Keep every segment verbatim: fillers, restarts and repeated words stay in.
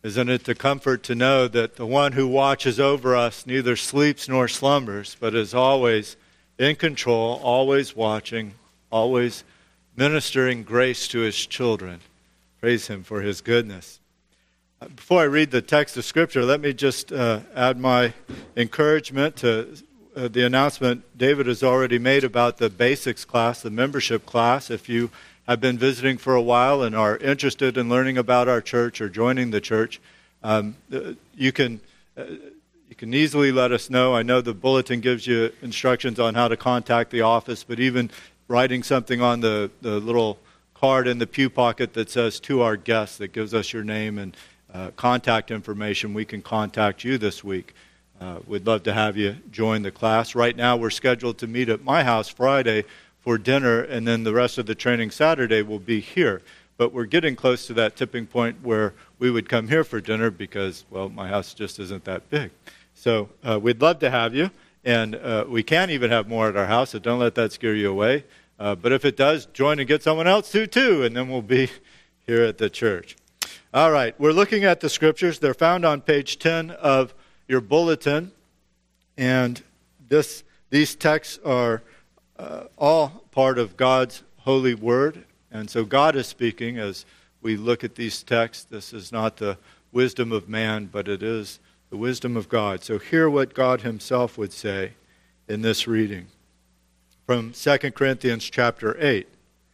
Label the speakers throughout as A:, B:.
A: Isn't it the comfort to know that the one who watches over us neither sleeps nor slumbers, but is always in control, always watching, always ministering grace to his children. Praise him for his goodness. Before I read the text of Scripture, let me just uh, add my encouragement to uh, the announcement David has already made about the basics class, the membership class. If you have been visiting for a while and are interested in learning about our church or joining the church, um, you can uh, you can easily let us know. I know the bulletin gives you instructions on how to contact the office, but even writing something on the, the little card in the pew pocket that says "to our guests," that gives us your name and uh, contact information, we can contact you this week. Uh, we'd love to have you join the class. Right now we're scheduled to meet at my house Friday for dinner, and then the rest of the training Saturday will be here. But we're getting close to that tipping point where we would come here for dinner because, well, my house just isn't that big. So uh, we'd love to have you, and uh, we can even have more at our house, so don't let that scare you away. Uh, but if it does, join and get someone else to too, and then we'll be here at the church. All right, we're looking at the Scriptures. They're found on page ten of your bulletin, and this these texts are Uh, all part of God's holy word. And so God is speaking as we look at these texts. This is not the wisdom of man, but it is the wisdom of God. So hear what God himself would say in this reading from Second Corinthians chapter eight.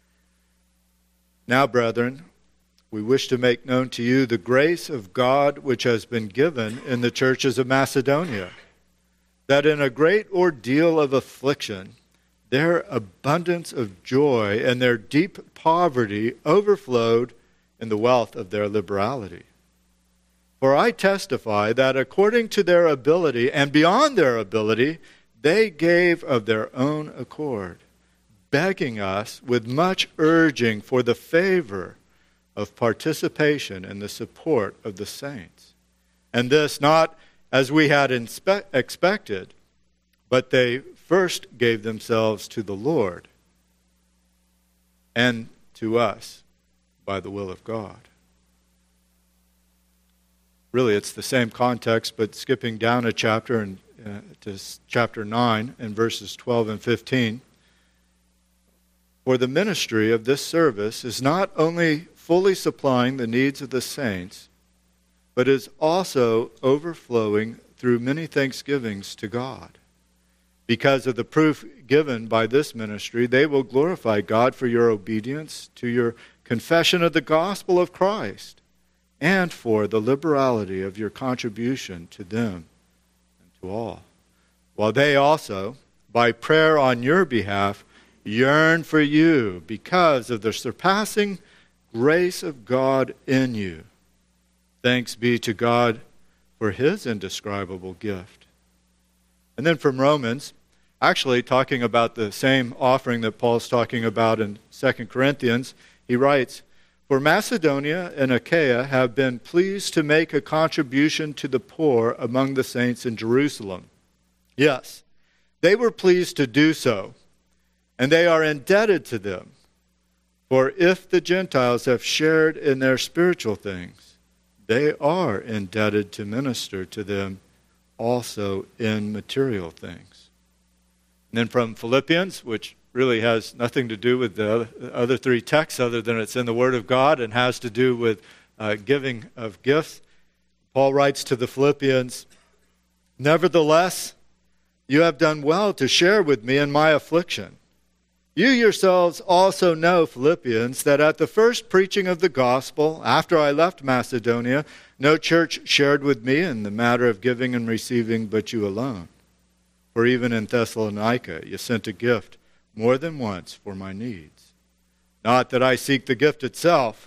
A: Now, brethren, we wish to make known to you the grace of God which has been given in the churches of Macedonia, that in a great ordeal of affliction their abundance of joy and their deep poverty overflowed in the wealth of their liberality. For I testify that according to their ability and beyond their ability, they gave of their own accord, begging us with much urging for the favor of participation in the support of the saints. And this not as we had inspe- expected, but they first gave themselves to the Lord and to us by the will of God. Really, it's the same context, but skipping down a chapter and uh, to chapter nine and verses twelve and fifteen. For the ministry of this service is not only fully supplying the needs of the saints, but is also overflowing through many thanksgivings to God. Because of the proof given by this ministry, they will glorify God for your obedience to your confession of the gospel of Christ and for the liberality of your contribution to them and to all. While they also, by prayer on your behalf, yearn for you because of the surpassing grace of God in you. Thanks be to God for his indescribable gift. And then from Romans, actually talking about the same offering that Paul's talking about in Second Corinthians, he writes, For Macedonia and Achaia have been pleased to make a contribution to the poor among the saints in Jerusalem. Yes, they were pleased to do so, and they are indebted to them. For if the Gentiles have shared in their spiritual things, they are indebted to minister to them also in material things. And then from Philippians, which really has nothing to do with the other three texts other than it's in the Word of God and has to do with uh, giving of gifts, Paul writes to the Philippians, Nevertheless, you have done well to share with me in my affliction. You yourselves also know, Philippians, that at the first preaching of the gospel, after I left Macedonia, no church shared with me in the matter of giving and receiving but you alone. For even in Thessalonica you sent a gift more than once for my needs. Not that I seek the gift itself,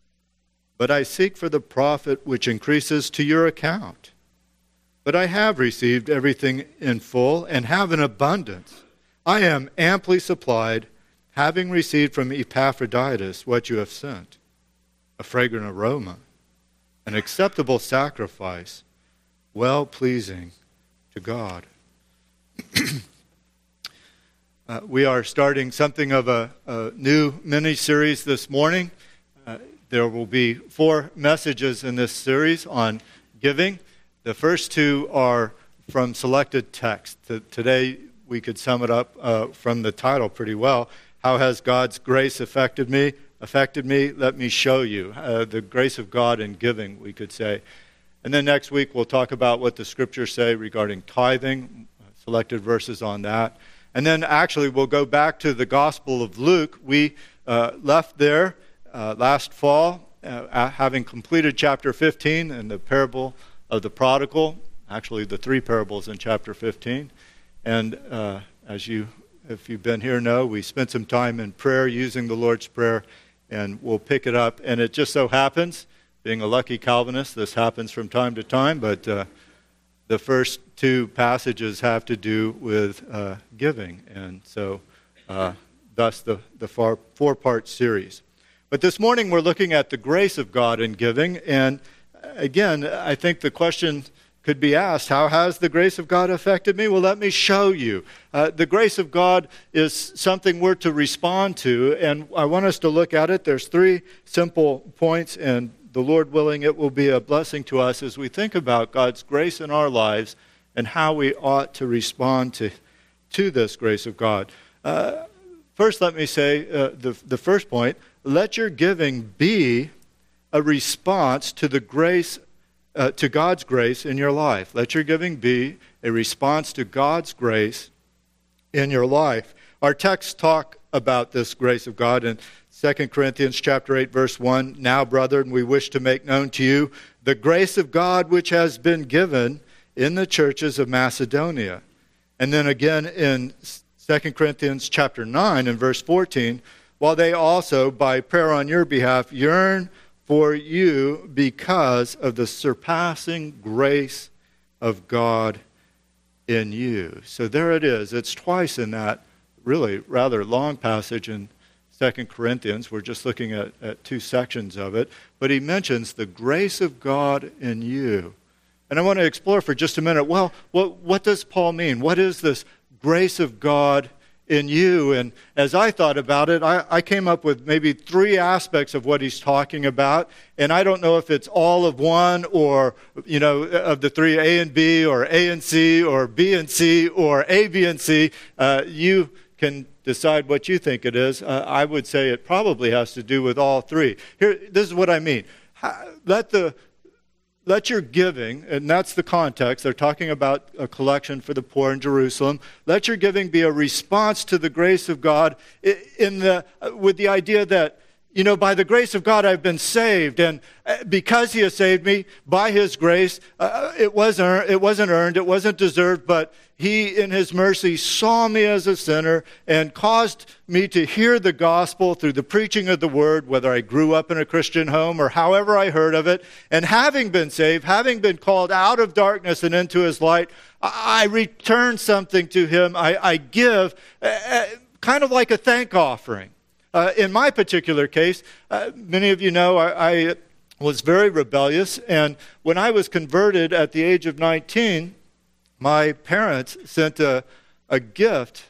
A: but I seek for the profit which increases to your account. But I have received everything in full and have an abundance. I am amply supplied, having received from Epaphroditus what you have sent, a fragrant aroma, an acceptable sacrifice, well-pleasing to God. uh, we are starting something of a, a new mini-series this morning. Uh, there will be four messages in this series on giving. The first two are from selected text. Today we could sum it up uh, from the title pretty well. How has God's grace affected me? Affected me? Let me show you. Uh, the grace of God in giving, we could say. And then next week we'll talk about what the scriptures say regarding tithing, selected verses on that. And then actually we'll go back to the Gospel of Luke. We uh, left there uh, last fall, uh, having completed chapter fifteen and the parable of the prodigal, actually the three parables in chapter fifteen. And uh, as you, if you've been here, know, we spent some time in prayer using the Lord's Prayer, and we'll pick it up. And it just so happens, being a lucky Calvinist, this happens from time to time, but uh, the first two passages have to do with uh, giving, and so uh, thus the, the far, four-part series. But this morning we're looking at the grace of God in giving, and again, I think the question could be asked, how has the grace of God affected me? Well, let me show you. Uh, the grace of God is something we're to respond to, and I want us to look at it. There's three simple points, and the Lord willing, it will be a blessing to us as we think about God's grace in our lives and how we ought to respond to, to this grace of God. Uh, first, let me say uh, the, the first point, let your giving be a response to the grace, uh, to God's grace in your life. Let your giving be a response to God's grace in your life. Our texts talk about this grace of God in Second Corinthians chapter eight, verse one. Now, brethren, we wish to make known to you the grace of God which has been given in the churches of Macedonia. And then again in Second Corinthians chapter nine and verse fourteen, while they also, by prayer on your behalf, yearn for you because of the surpassing grace of God in you. So there it is. It's twice in that really rather long passage in Second Corinthians. We're just looking at, at two sections of it. But he mentions the grace of God in you. And I want to explore for just a minute, well, what, what does Paul mean? What is this grace of God in you? And as I thought about it, I, I came up with maybe three aspects of what he's talking about. And I don't know if it's all of one or, you know, of the three, A and B or A and C or B and C or A, B, and C. Uh, you can decide what you think it is. Uh, I would say it probably has to do with all three. Here, this is what I mean. Let the let your giving, and that's the context. They're talking about a collection for the poor in Jerusalem. Let your giving be a response to the grace of God, in the with the idea that, you know, by the grace of God I've been saved, and because He has saved me by His grace, uh, it wasn't it wasn't earned, it wasn't deserved, but He, in His mercy, saw me as a sinner and caused me to hear the gospel through the preaching of the word, whether I grew up in a Christian home or however I heard of it. And having been saved, having been called out of darkness and into His light, I return something to Him. I, I give uh, kind of like a thank offering. Uh, in my particular case, uh, many of you know I, I was very rebellious, and when I was converted at the age of nineteen, my parents sent a, a gift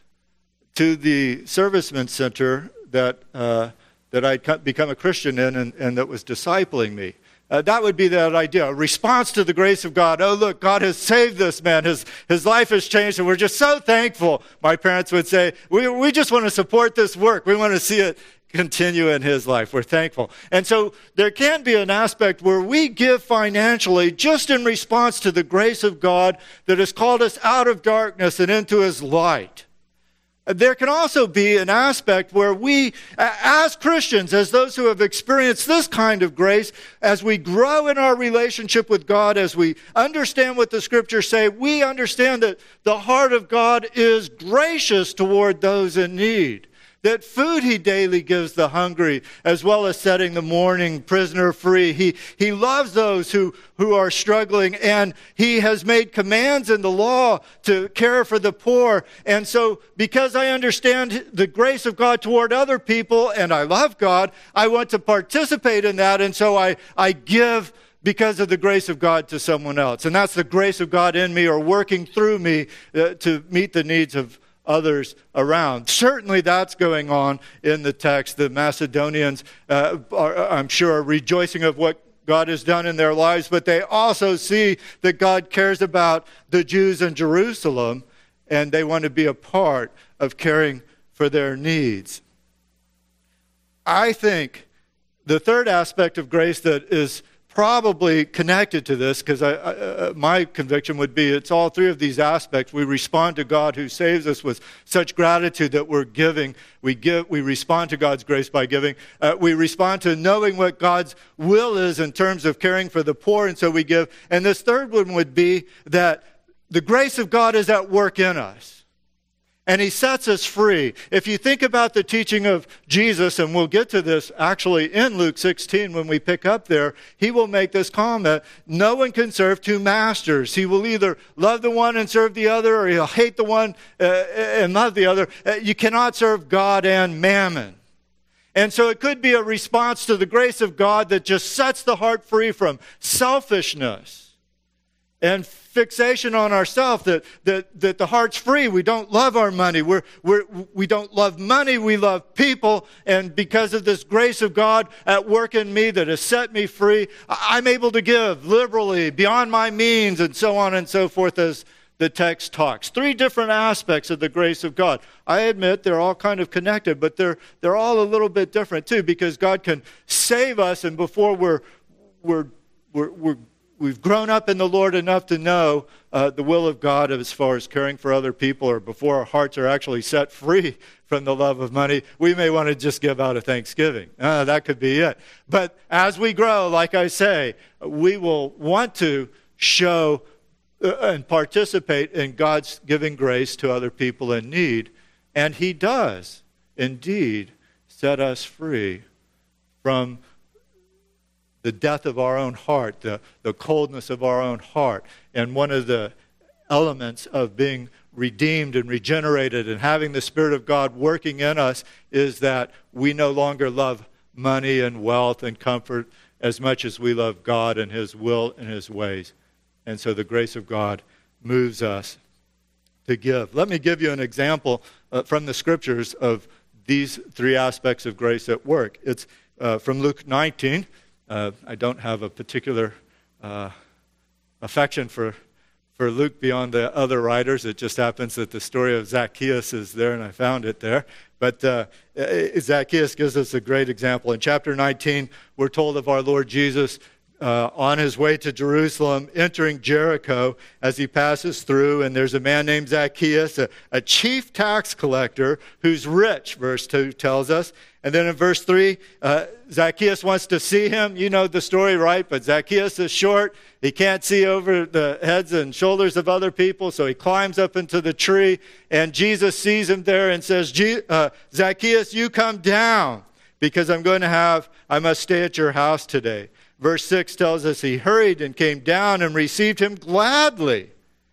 A: to the servicemen center that uh, that I'd become a Christian in and, and that was discipling me. Uh, that would be that idea, a response to the grace of God. Oh, look, God has saved this man. His his life has changed, and we're just so thankful. My parents would say, we, we just want to support this work. We want to see it continue in his life. We're thankful. And so there can be an aspect where we give financially just in response to the grace of God that has called us out of darkness and into His light. There can also be an aspect where we, as Christians, as those who have experienced this kind of grace, as we grow in our relationship with God, as we understand what the Scriptures say, we understand that the heart of God is gracious toward those in need. That food He daily gives the hungry, as well as setting the mourning prisoner free. He, he loves those who, who are struggling, and He has made commands in the law to care for the poor. And so, because I understand the grace of God toward other people, and I love God, I want to participate in that, and so I, I give because of the grace of God to someone else. And that's the grace of God in me or working through me uh, to meet the needs of others around. Certainly that's going on in the text. The Macedonians, uh, are, I'm sure, are rejoicing of what God has done in their lives, but they also see that God cares about the Jews in Jerusalem, and they want to be a part of caring for their needs. I think the third aspect of grace that is probably connected to this, because I, I, uh, my conviction would be it's all three of these aspects. We respond to God who saves us with such gratitude that we're giving. We give. We respond to God's grace by giving. Uh, we respond to knowing what God's will is in terms of caring for the poor, and so we give. And this third one would be that the grace of God is at work in us. And he sets us free. If you think about the teaching of Jesus, and we'll get to this actually in Luke sixteen when we pick up there, he will make this comment: no one can serve two masters. He will either love the one and serve the other, or he'll hate the one uh, and love the other. Uh, you cannot serve God and mammon. And so it could be a response to the grace of God that just sets the heart free from selfishness and fixation on ourselves, that, that, that the heart's free. We don't love our money. We're, we're, we don't love money. We love people. And because of this grace of God at work in me that has set me free, I'm able to give liberally, beyond my means, and so on and so forth as the text talks. Three different aspects of the grace of God. I admit they're all kind of connected, but they're, they're all a little bit different too, because God can save us, and before we're, we're, we're, we're We've grown up in the Lord enough to know uh, the will of God as far as caring for other people, or before our hearts are actually set free from the love of money, we may want to just give out a Thanksgiving. Uh, that could be it. But as we grow, like I say, we will want to show uh, and participate in God's giving grace to other people in need. And he does indeed set us free from the death of our own heart, the, the coldness of our own heart. And one of the elements of being redeemed and regenerated and having the Spirit of God working in us is that we no longer love money and wealth and comfort as much as we love God and his will and his ways. And so the grace of God moves us to give. Let me give you an example uh, from the scriptures of these three aspects of grace at work. It's uh, from Luke nineteen. Uh, I don't have a particular uh, affection for for Luke beyond the other writers. It just happens that the story of Zacchaeus is there, and I found it there. But uh, Zacchaeus gives us a great example. In chapter nineteen, we're told of our Lord Jesus uh, on his way to Jerusalem, entering Jericho as he passes through, and there's a man named Zacchaeus, a, a chief tax collector who's rich, verse two tells us. And then in verse three, uh, Zacchaeus wants to see him. You know the story, right? But Zacchaeus is short. He can't see over the heads and shoulders of other people, so he climbs up into the tree, and Jesus sees him there and says, uh, Zacchaeus, you come down, because I'm going to have, I must stay at your house today. Verse six tells us he hurried and came down and received him gladly.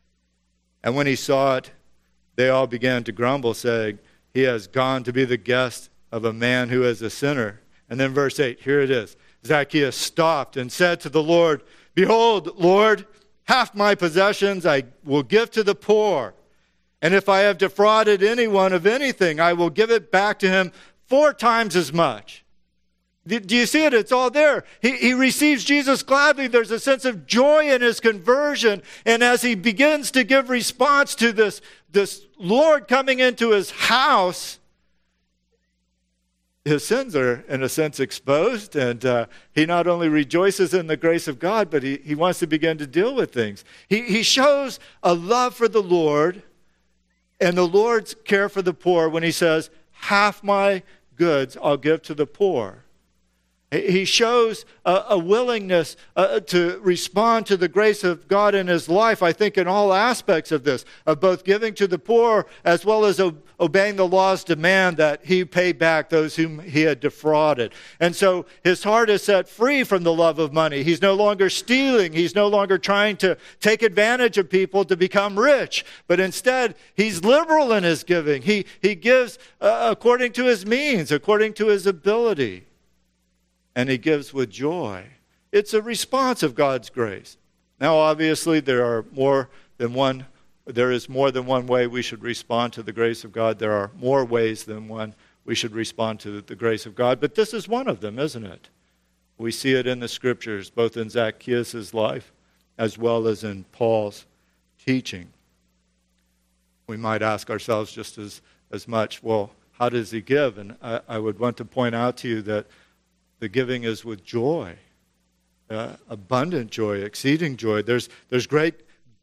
A: And when he saw it, they all began to grumble, saying, he has gone to be the guest of a man who is a sinner. And then verse eight, here it is. Zacchaeus stopped and said to the Lord, behold, Lord, half my possessions I will give to the poor. And if I have defrauded anyone of anything, I will give it back to him four times as much. Do you see it? It's all there. He, he receives Jesus gladly. There's a sense of joy in his conversion. And as he begins to give response to this, this Lord coming into his house, his sins are, in a sense, exposed. And uh, he not only rejoices in the grace of God, but he, he wants to begin to deal with things. He, he shows a love for the Lord and the Lord's care for the poor when he says, half my goods I'll give to the poor. He shows a, a willingness uh, to respond to the grace of God in his life, I think, in all aspects of this, of both giving to the poor as well as o- obeying the law's demand that he pay back those whom he had defrauded. And so his heart is set free from the love of money. He's no longer stealing. He's no longer trying to take advantage of people to become rich. But instead, he's liberal in his giving. He, he gives uh, according to his means, according to his ability. And he gives with joy. It's a response of God's grace. Now, obviously, there are more than one there is more than one way we should respond to the grace of God. There are more ways than one we should respond to the grace of God. But this is one of them, isn't it? We see it in the Scriptures, both in Zacchaeus' life as well as in Paul's teaching. We might ask ourselves just as, as much, well, how does he give? And I, I would want to point out to you that the giving is with joy, uh, abundant joy, exceeding joy. There's, there's great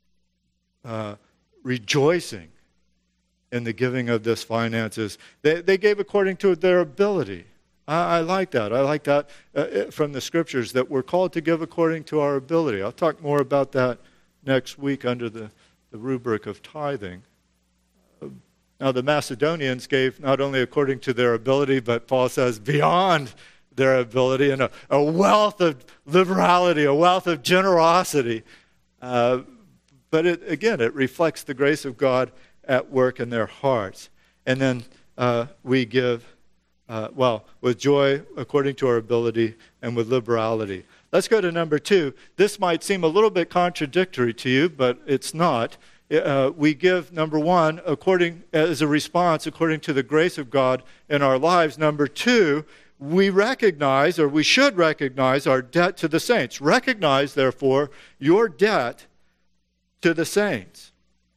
A: uh, rejoicing in the giving of this finances. They, they gave according to their ability. I, I like that. I like that uh, from the Scriptures, that we're called to give according to our ability. I'll talk more about that next week under the, the rubric of tithing. Uh, now, the Macedonians gave not only according to their ability, but Paul says beyond their ability, and a, a wealth of liberality, a wealth of generosity. Uh, but it, again, it reflects the grace of God at work in their hearts. And then uh, we give, uh, well, with joy according to our ability and with liberality. Let's go to number two. This might seem a little bit contradictory to you, but it's not. Uh, we give, number one, according as a response, according to the grace of God in our lives. Number two, we recognize, or we should recognize, our debt to the saints. Recognize, therefore, your debt to the saints.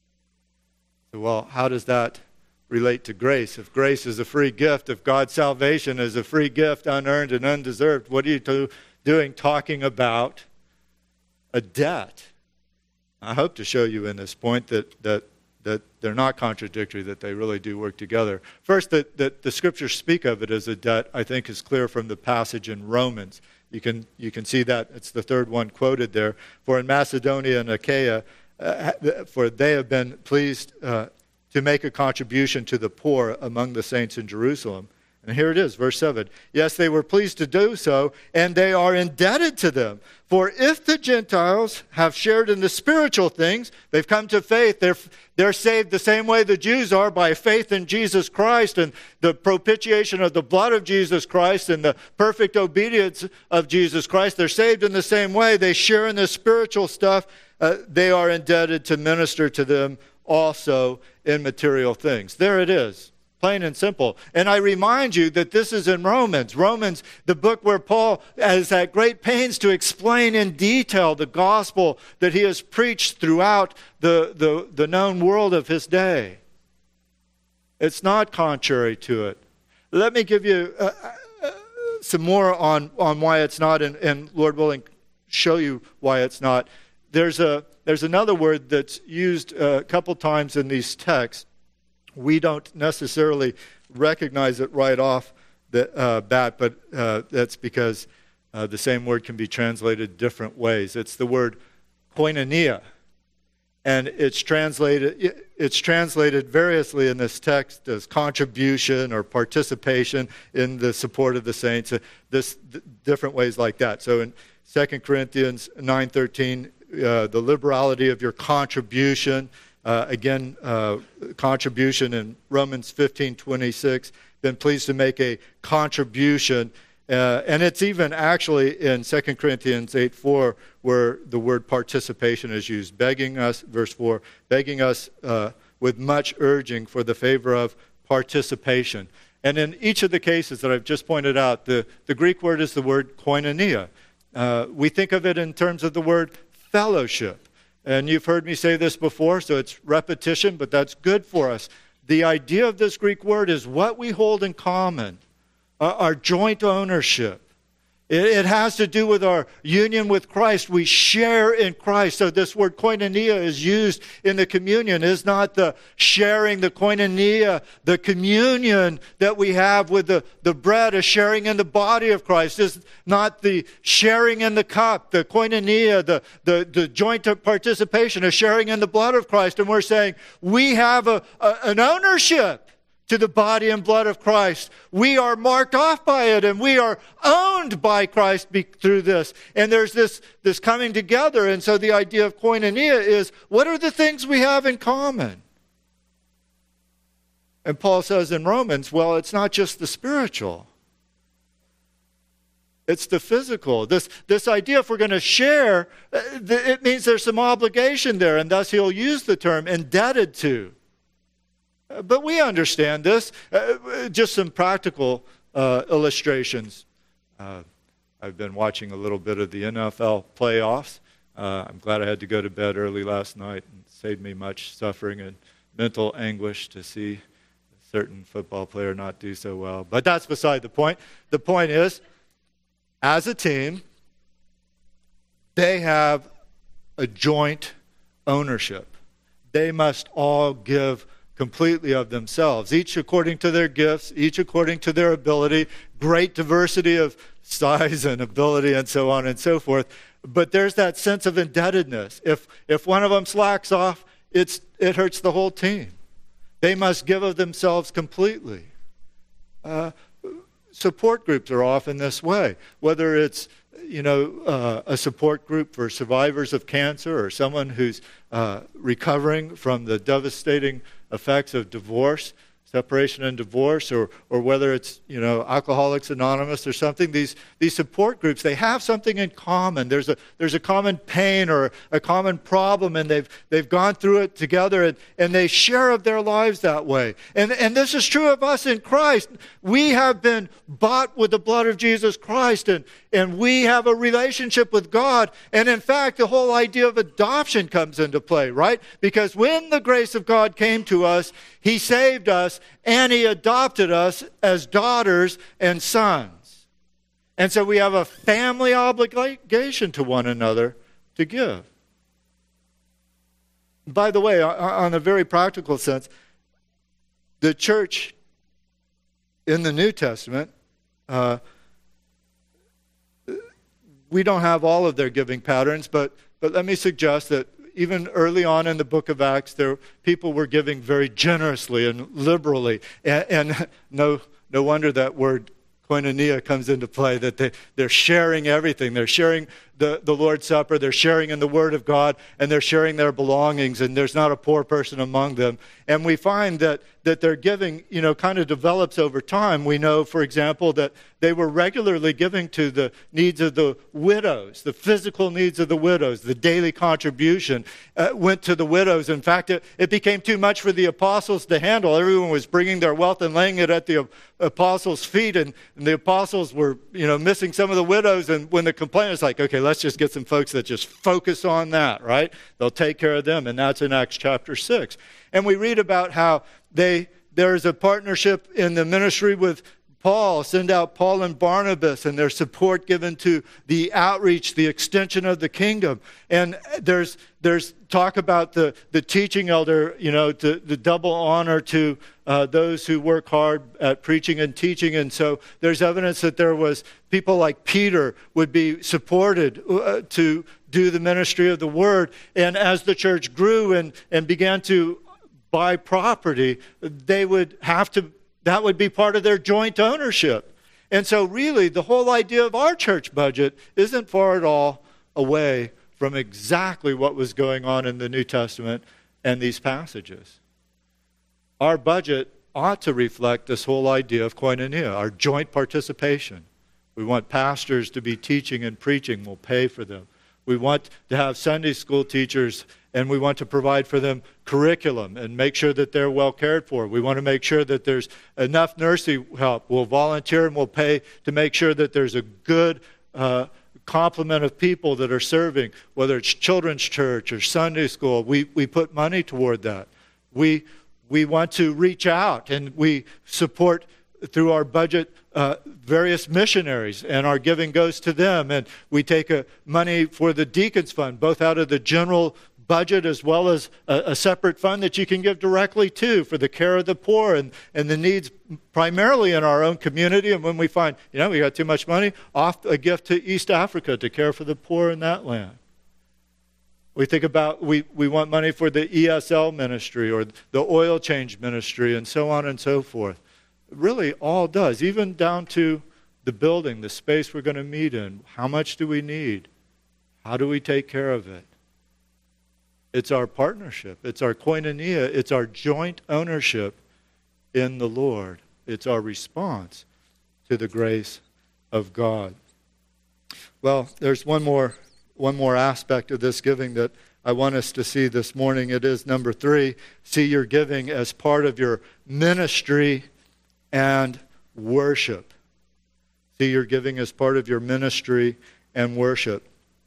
A: Well, how does that relate to grace? If grace is a free gift, if God's salvation is a free gift, unearned and undeserved, what are you to, doing talking about a debt? I hope to show you in this point that that that they're not contradictory, that they really do work together. First, that, that the Scriptures speak of it as a debt, I think, is clear from the passage in Romans. You can you can see that. It's the third one quoted there. For in Macedonia and Achaia, uh, for they have been pleased uh, to make a contribution to the poor among the saints in Jerusalem. And here it is, verse seven. Yes, they were pleased to do so, and they are indebted to them. For if the Gentiles have shared in the spiritual things, they've come to faith, they're, they're saved the same way the Jews are, by faith in Jesus Christ and the propitiation of the blood of Jesus Christ and the perfect obedience of Jesus Christ. They're saved in the same way. They share in the spiritual stuff. Uh, they are indebted to minister to them also in material things. There it is. Plain and simple. And I remind you that this is in Romans. Romans, the book where Paul is at great pains to explain in detail the gospel that he has preached throughout the, the, the known world of his day. It's not contrary to it. Let me give you uh, uh, some more on, on why it's not, and, and Lord willing, show you why it's not. There's, a, there's another word that's used a couple times in these texts. We don't necessarily recognize it right off the uh, bat, but uh, that's because uh, the same word can be translated different ways. It's the word koinonia, and it's translated it's translated variously in this text as contribution or participation in the support of the saints. Uh, this th- different ways like that. So in Second Corinthians nine thirteen, uh, the liberality of your contribution. Uh, again, uh, contribution in Romans fifteen twenty-six, been pleased to make a contribution. Uh, and it's even actually in Second Corinthians eight four where the word participation is used, begging us, verse four, begging us uh, with much urging for the favor of participation. And in each of the cases that I've just pointed out, the, the Greek word is the word koinonia. Uh, we think of it in terms of the word fellowship. And you've heard me say this before, so it's repetition, but that's good for us. The idea of this Greek word is what we hold in common, our, our joint ownership. It, it has to do with our union with Christ. We share in Christ. So this word koinonia is used in the communion. Is not the sharing, the koinonia, the communion that we have with the, the bread, a sharing in the body of Christ. Is not the sharing in the cup, the koinonia, the, the, the joint participation, a sharing in the blood of Christ. And we're saying we have a, a, an ownership to the body and blood of Christ. We are marked off by it, and we are owned by Christ be, through this. And there's this, this coming together. And so the idea of koinonia is, what are the things we have in common? And Paul says in Romans, well, it's not just the spiritual. It's the physical. This, this idea, if we're going to share, it means there's some obligation there, and thus he'll use the term indebted to. But we understand this. Uh, just some practical uh, illustrations. Uh, I've been watching a little bit of the N F L playoffs. Uh, I'm glad I had to go to bed early last night. It saved me much suffering and mental anguish to see a certain football player not do so well. But that's beside the point. The point is, as a team, they have a joint ownership. They must all give completely of themselves, each according to their gifts, each according to their ability, great diversity of size and ability and so on and so forth. But there's that sense of indebtedness. If if one of them slacks off, it's it hurts the whole team. They must give of themselves completely. Uh, support groups are often this way, whether it's you know uh, a support group for survivors of cancer or someone who's uh, recovering from the devastating effects of divorce, separation and divorce, or or whether it's you know Alcoholics Anonymous or something. These these support groups, they have something in common. There's a there's a common pain or a common problem, and they've they've gone through it together, and, and they share of their lives that way. And and this is true of us in Christ. We have been bought with the blood of Jesus Christ, and and we have a relationship with God. And in fact, the whole idea of adoption comes into play, right? Because when the grace of God came to us, he saved us, and he adopted us as daughters and sons. And so we have a family obligation to one another to give. By the way, on a very practical sense, the church in the New Testament, uh, we don't have all of their giving patterns, but, but let me suggest that even early on in the book of Acts, there people were giving very generously and liberally. And, and no no wonder that word koinonia comes into play, that they, they're sharing everything. They're sharing the, the Lord's Supper, they're sharing in the Word of God, and they're sharing their belongings, and there's not a poor person among them. And we find that, that their giving, you know, kind of develops over time. We know, for example, that they were regularly giving to the needs of the widows, the physical needs of the widows. The daily contribution uh, went to the widows. In fact, it, it became too much for the apostles to handle. Everyone was bringing their wealth and laying it at the apostles' feet, and, and the apostles were, you know, missing some of the widows. And when the complaint was like, okay, let's just get some folks that just focus on that, right? They'll take care of them. And that's in Acts chapter six. And we read about how they there's a partnership in the ministry with Paul, send out Paul and Barnabas, and their support given to the outreach, the extension of the kingdom. And there's there's talk about the, the teaching elder, you know, the, the double honor to uh, those who work hard at preaching and teaching. And so there's evidence that there was people like Peter would be supported uh, to do the ministry of the word. And as the church grew and, and began to buy property, they would have to that would be part of their joint ownership. And so really, the whole idea of our church budget isn't far at all away from exactly what was going on in the New Testament and these passages. Our budget ought to reflect this whole idea of koinonia, our joint participation. We want pastors to be teaching and preaching. We'll pay for them. We want to have Sunday school teachers, and we want to provide for them curriculum and make sure that they're well cared for. We want to make sure that there's enough nursing help. We'll volunteer and we'll pay to make sure that there's a good uh, complement of people that are serving, whether it's children's church or Sunday school. We we put money toward that. We we want to reach out, and we support through our budget uh, various missionaries, and our giving goes to them. And we take a money for the Deacons Fund, both out of the general budget as well as a, a separate fund that you can give directly to for the care of the poor and, and the needs primarily in our own community. And when we find, you know, we got too much money, off a gift to East Africa to care for the poor in that land. We think about, we, we want money for the E S L ministry or the oil change ministry and so on and so forth. It really all does, even down to the building, the space we're going to meet in. How much do we need? How do we take care of it? It's our partnership. It's our koinonia. It's our joint ownership in the Lord. It's our response to the grace of God. Well, there's one more one more aspect of this giving that I want us to see this morning. It is number three, see your giving as part of your ministry and worship. See your giving as part of your ministry and worship.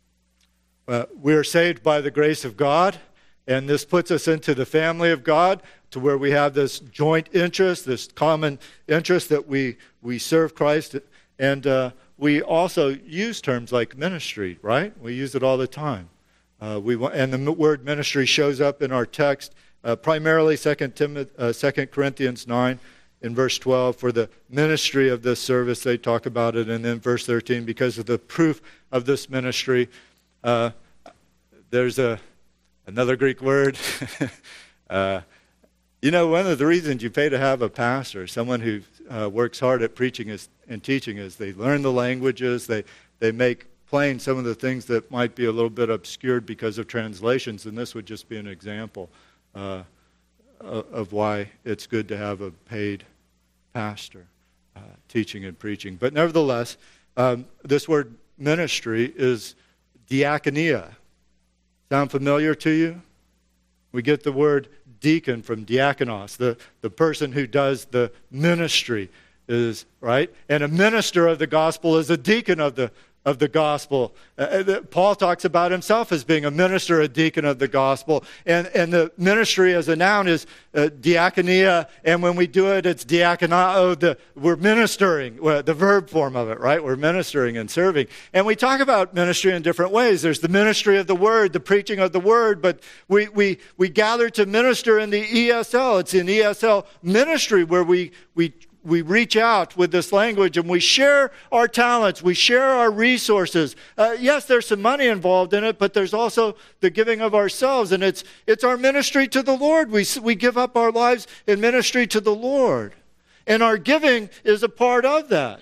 A: Uh, we are saved by the grace of God, and this puts us into the family of God, to where we have this joint interest, this common interest that we, we serve Christ. And uh, we also use terms like ministry, right? We use it all the time. Uh, we want, and the word ministry shows up in our text, uh, primarily Second Corinthians nine in verse twelve. For the ministry of this service, they talk about it. And then verse thirteen, because of the proof of this ministry, uh, there's a another Greek word. uh, you know, one of the reasons you pay to have a pastor, someone who uh, works hard at preaching is, and teaching, is they learn the languages, they, they make plain some of the things that might be a little bit obscured because of translations, and this would just be an example uh, of why it's good to have a paid pastor uh, teaching and preaching. But nevertheless, um, this word ministry is diakonia. Sound familiar to you? We get the word deacon from diakonos, the, the person who does the ministry is, right? And a minister of the gospel is a deacon of the of the gospel. Uh, Paul talks about himself as being a minister, a deacon of the gospel. And, and the ministry as a noun is uh, diakonia, and when we do it, it's diakonao. The, we're ministering, well, the verb form of it, right? We're ministering and serving. And we talk about ministry in different ways. There's the ministry of the word, the preaching of the word, but we, we, we gather to minister in the E S L. It's in E S L ministry where we we We reach out with this language and we share our talents, we share our resources. Uh, yes, there's some money involved in it, but there's also the giving of ourselves, and it's it's our ministry to the Lord. We, we give up our lives in ministry to the Lord, and our giving is a part of that.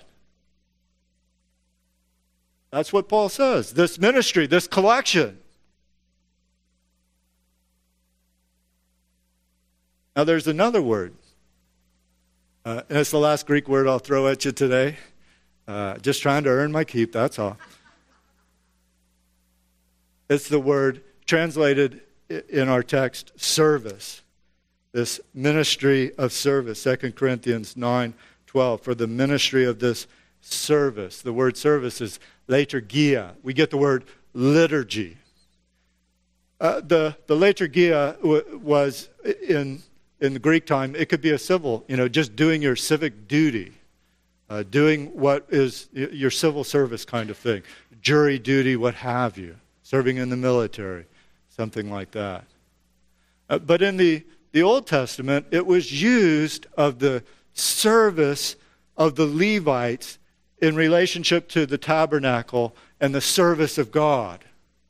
A: That's what Paul says. This ministry, this collection. Now there's another word. Uh, and it's the last Greek word I'll throw at you today. Uh, just trying to earn my keep, that's all. It's the word translated in our text, service. This ministry of service, Second Corinthians nine twelve. For the ministry of this service. The word service is liturgia. We get the word liturgy. Uh, the, the liturgia w- was in... In the Greek time, it could be a civil, you know, just doing your civic duty, uh, doing what is your civil service kind of thing, jury duty, what have you, serving in the military, something like that. Uh, but in the, the Old Testament, it was used of the service of the Levites in relationship to the tabernacle and the service of God.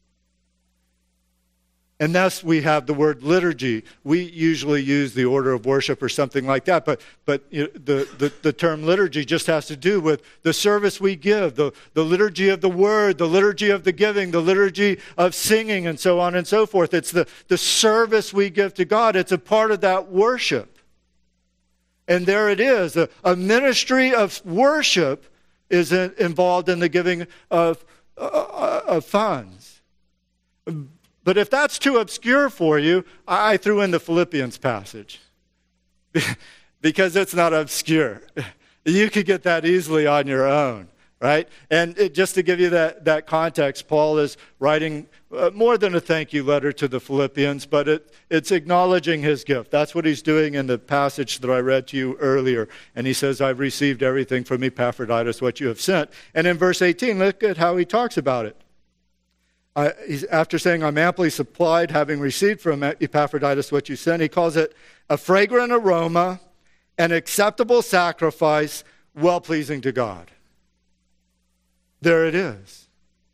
A: And thus we have the word liturgy. We usually use the order of worship or something like that, but but you know, the, the, the term liturgy just has to do with the service we give, the, the liturgy of the word, the liturgy of the giving, the liturgy of singing, and so on and so forth. It's the, the service we give to God. It's a part of that worship. And there it is. A, a ministry of worship is in, involved in the giving of, uh, of funds. But if that's too obscure for you, I threw in the Philippians passage because it's not obscure. You could get that easily on your own, right? And it, just to give you that, that context, Paul is writing uh, more than a thank you letter to the Philippians, but it, it's acknowledging his gift. That's what he's doing in the passage that I read to you earlier. And he says, I've received everything from Epaphroditus, what you have sent. And in verse eighteen, look at how he talks about it. Uh, he's, after saying, I'm amply supplied, having received from Epaphroditus what you sent, he calls it a fragrant aroma, an acceptable sacrifice, well-pleasing to God. There it is.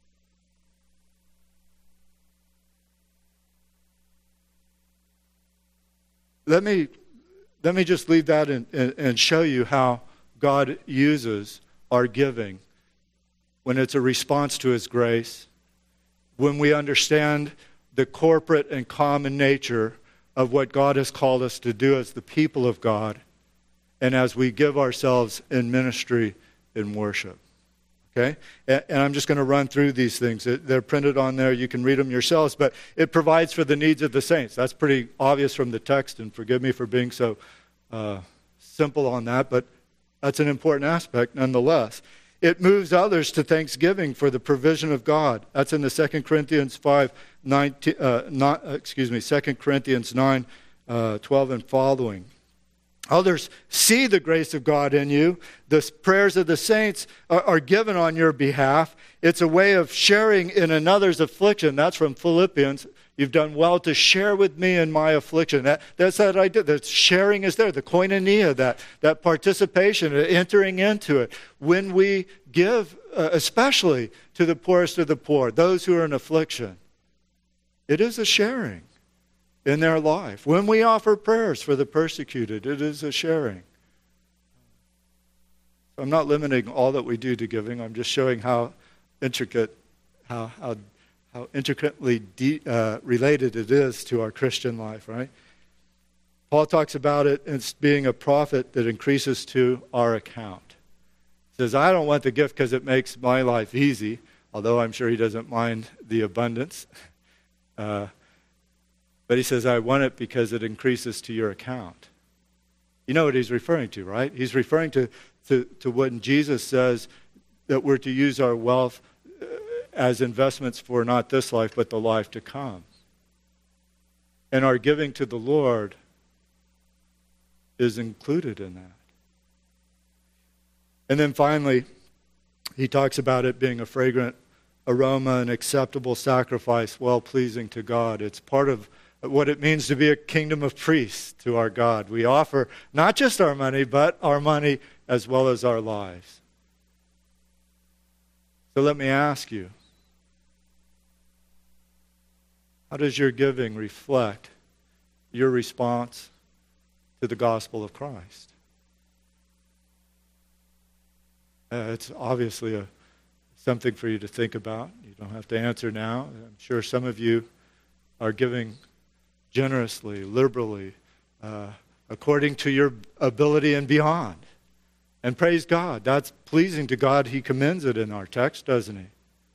A: Let me, let me just leave that and, and, and show you how God uses our giving when it's a response to his grace, when we understand the corporate and common nature of what God has called us to do as the people of God, and as we give ourselves in ministry in worship. Okay? And, and I'm just going to run through these things. They're printed on there. You can read them yourselves. But it provides for the needs of the saints. That's pretty obvious from the text, and forgive me for being so uh, simple on that, but that's an important aspect nonetheless. It moves others to thanksgiving for the provision of God. That's in the Second Corinthians five, nineteen, uh, not, excuse me, Second Corinthians nine, uh, twelve and following. Others see the grace of God in you. The prayers of the saints are, are given on your behalf. It's a way of sharing in another's affliction. That's from Philippians. You've done well to share with me in my affliction. That, that's that idea. That sharing is there. The koinonia, that, that participation, entering into it. When we give, uh, especially to the poorest of the poor, those who are in affliction, it is a sharing in their life. When we offer prayers for the persecuted, it is a sharing. I'm not limiting all that we do to giving. I'm just showing how intricate, how how, how intricately de- uh, related it is to our Christian life, right? Paul talks about it as being a profit that increases to our account. He says, I don't want the gift because it makes my life easy, although I'm sure he doesn't mind the abundance. Uh, But he says, I want it because it increases to your account. You know what he's referring to, right? He's referring to, to, to when Jesus says that we're to use our wealth as investments for not this life, but the life to come. And our giving to the Lord is included in that. And then finally, he talks about it being a fragrant aroma, an acceptable sacrifice, well-pleasing to God. It's part of what it means to be a kingdom of priests to our God. We offer not just our money, but our money as well as our lives. So let me ask you, how does your giving reflect your response to the gospel of Christ? Uh, it's obviously a, something for you to think about. You don't have to answer now. I'm sure some of you are giving generously, liberally, uh, according to your ability and beyond. And praise God. That's pleasing to God. He commends it in our text, doesn't he?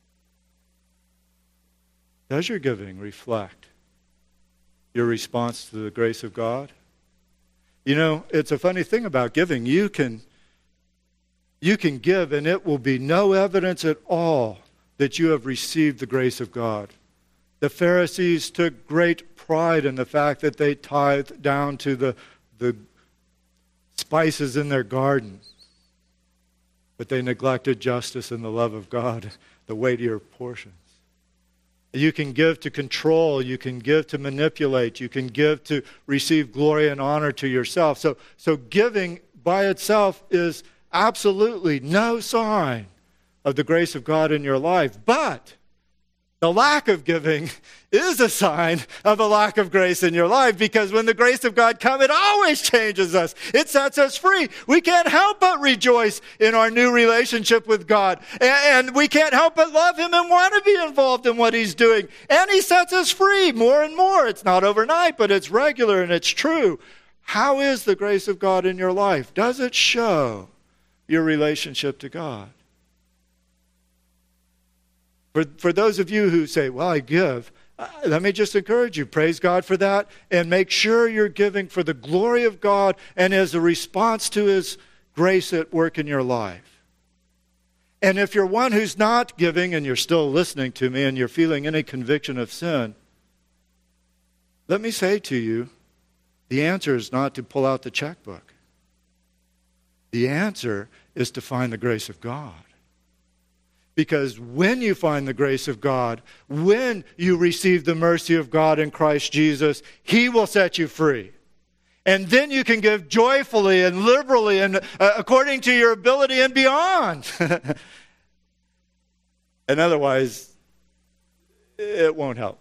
A: Does your giving reflect your response to the grace of God? You know, it's a funny thing about giving. You can, you can give and it will be no evidence at all that you have received the grace of God. The Pharisees took great pride in the fact that they tithed down to the, the spices in their garden. But they neglected justice and the love of God, the weightier portions. You can give to control, you can give to manipulate, you can give to receive glory and honor to yourself. So, so giving by itself is absolutely no sign of the grace of God in your life. But the lack of giving is a sign of a lack of grace in your life, because when the grace of God comes, it always changes us. It sets us free. We can't help but rejoice in our new relationship with God. And we can't help but love Him and want to be involved in what He's doing. And He sets us free more and more. It's not overnight, but it's regular and it's true. How is the grace of God in your life? Does it show your relationship to God? For, for those of you who say, well, I give, uh, let me just encourage you, praise God for that, and make sure you're giving for the glory of God and as a response to His grace at work in your life. And if you're one who's not giving and you're still listening to me and you're feeling any conviction of sin, let me say to you, the answer is not to pull out the checkbook. The answer is to find the grace of God. Because when you find the grace of God, when you receive the mercy of God in Christ Jesus, He will set you free. And then you can give joyfully and liberally and uh, according to your ability and beyond. And otherwise, it won't help.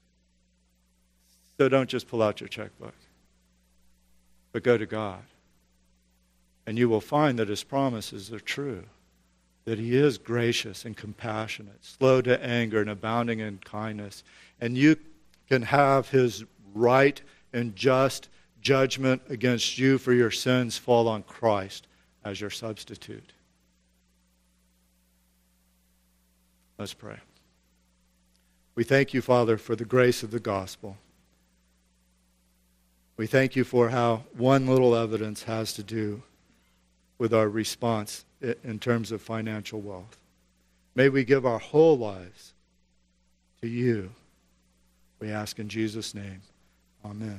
A: So don't just pull out your checkbook, but go to God. And you will find that His promises are true. That He is gracious and compassionate, slow to anger and abounding in kindness. And you can have His right and just judgment against you for your sins fall on Christ as your substitute. Let's pray. We thank you, Father, for the grace of the gospel. We thank you for how one little evidence has to do with our response in terms of financial wealth. May we give our whole lives to you. We ask in Jesus' name. Amen.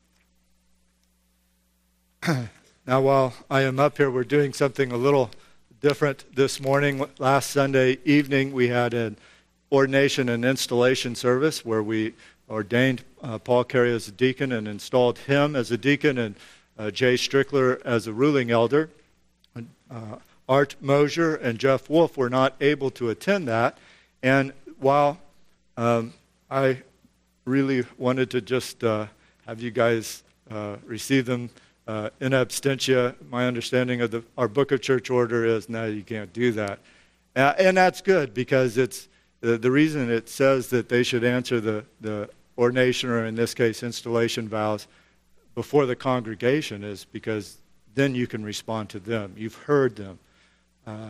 A: Now, while I am up here, we're doing something a little different this morning. Last Sunday evening, we had an ordination and installation service where we ordained uh, Paul Carey as a deacon and installed him as a deacon and uh, Jay Strickler as a ruling elder. Uh, Art Mosier and Jeff Wolf were not able to attend that. And while um, I really wanted to just uh, have you guys uh, receive them uh, in absentia, my understanding of the, our Book of Church Order is, no, you can't do that. Uh, and that's good because it's the, the reason it says that they should answer the, the ordination, or in this case, installation vows before the congregation, is because then you can respond to them. You've heard them. Uh,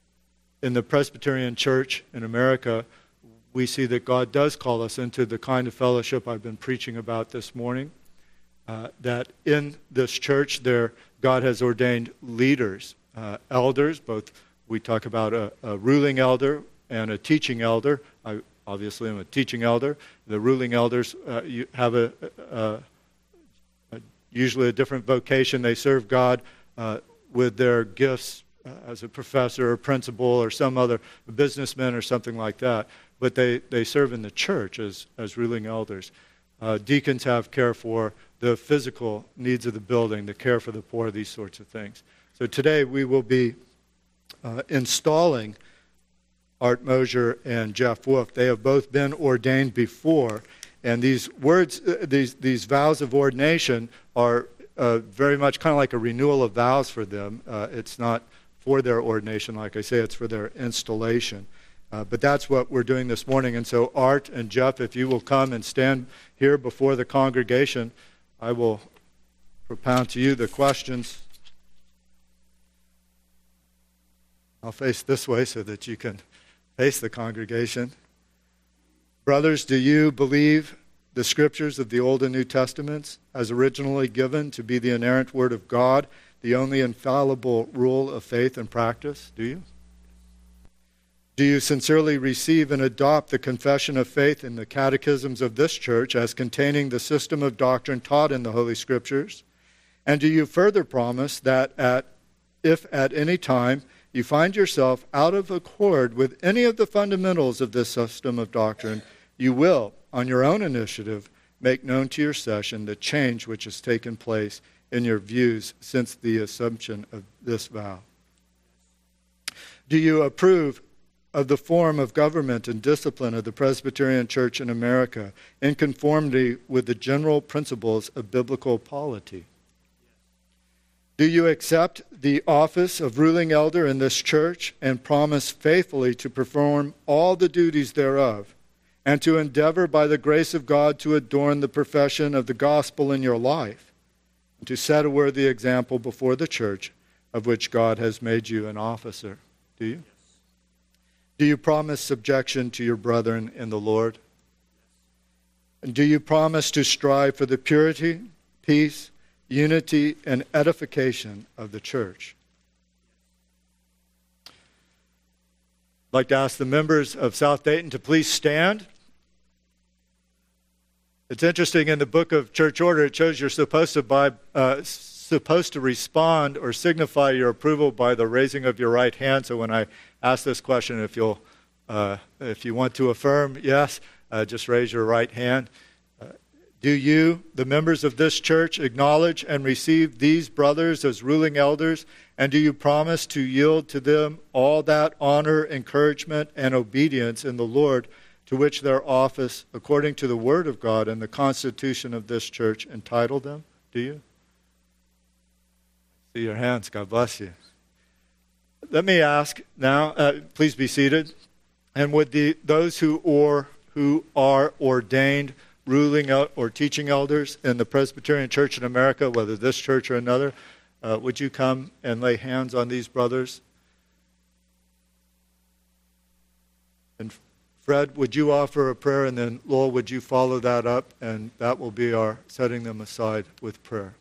A: in the Presbyterian Church in America, we see that God does call us into the kind of fellowship I've been preaching about this morning. Uh, that in this church, there God has ordained leaders, uh, elders. Both we talk about a, a ruling elder and a teaching elder. I obviously am a teaching elder. The ruling elders uh, you have a, a, a usually a different vocation. They serve God uh, with their gifts uh, as a professor or principal or some other businessman or something like that. But they, they serve in the church as, as ruling elders. Uh, deacons have care for the physical needs of the building, the care for the poor, these sorts of things. So today we will be uh, installing Art Mosier and Jeff Wolf. They have both been ordained before, and these words, uh, these these vows of ordination are uh, very much kind of like a renewal of vows for them. Uh, it's not for their ordination, like I say, it's for their installation. Uh, but that's what we're doing this morning. And so Art and Jeff, if you will come and stand here before the congregation, I will propound to you the questions. I'll face this way so that you can face the congregation. Brothers, do you believe the scriptures of the Old and New Testaments as originally given to be the inerrant word of God, the only infallible rule of faith and practice? Do you? Do you sincerely receive and adopt the confession of faith in the catechisms of this church as containing the system of doctrine taught in the Holy Scriptures? And do you further promise that at, if at any time you find yourself out of accord with any of the fundamentals of this system of doctrine, you will, on your own initiative, make known to your session the change which has taken place in your views since the assumption of this vow? Do you approve of the form of government and discipline of the Presbyterian Church in America in conformity with the general principles of biblical polity? Do you accept the office of ruling elder in this church and promise faithfully to perform all the duties thereof, and to endeavor by the grace of God to adorn the profession of the gospel in your life, and to set a worthy example before the church of which God has made you an officer? Do you? Do you promise subjection to your brethren in the Lord? And do you promise to strive for the purity, peace, unity, and edification of the church? I'd like to ask the members of South Dayton to please stand. It's interesting, in the Book of Church Order, it shows you're supposed to, by, uh, supposed to respond or signify your approval by the raising of your right hand. So when I ask this question, if you'll, uh, if you want to affirm yes, uh, just raise your right hand. Uh, do you, the members of this church, acknowledge and receive these brothers as ruling elders, and do you promise to yield to them all that honor, encouragement, and obedience in the Lord to which their office, according to the Word of God and the Constitution of this church, entitle them? Do you? See your hands. God bless you. Let me ask now, uh, please be seated. And would the those who or who are ordained ruling out or teaching elders in the Presbyterian Church in America, whether this church or another, uh, would you come and lay hands on these brothers? And Fred, would you offer a prayer, and then Lowell, would you follow that up, and that will be our setting them aside with prayer.